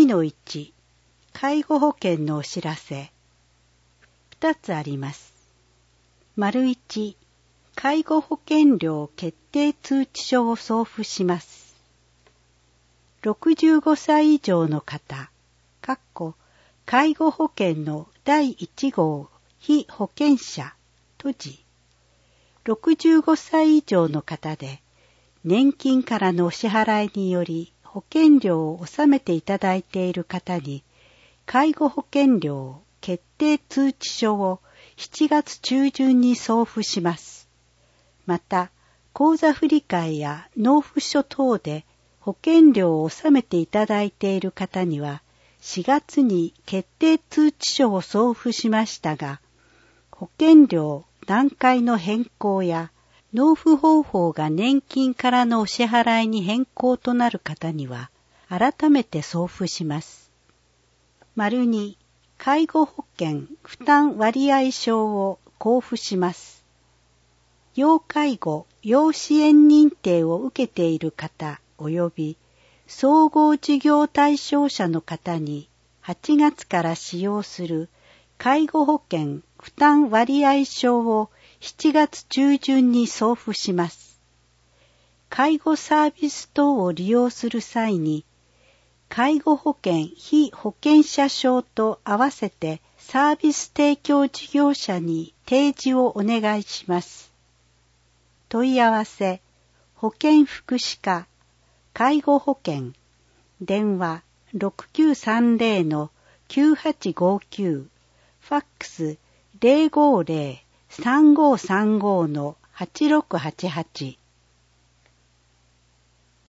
2-1、介護保険のお知らせ。2つあります。1、介護保険料決定通知書を送付します。65歳以上の方、介護保険の第1号被保険者、65歳以上の方で、年金からのお支払いにより保険料を納めていただいている方に、介護保険料決定通知書を7月中旬に送付します。また、口座振替や納付書等で保険料を納めていただいている方には、4月に決定通知書を送付しましたが、保険料段階の変更や納付方法が年金からのお支払いに変更となる方には、改めて送付します。2、介護保険負担割合証を交付します。要介護・要支援認定を受けている方及び総合事業対象者の方に8月から使用する介護保険負担割合証を7月中旬に送付します。介護サービス等を利用する際に、介護保険被保険者証と合わせてサービス提供事業者に提示をお願いします。問い合わせ、保健福祉課、介護保険、電話6930-9859、ファックス050-3535-8688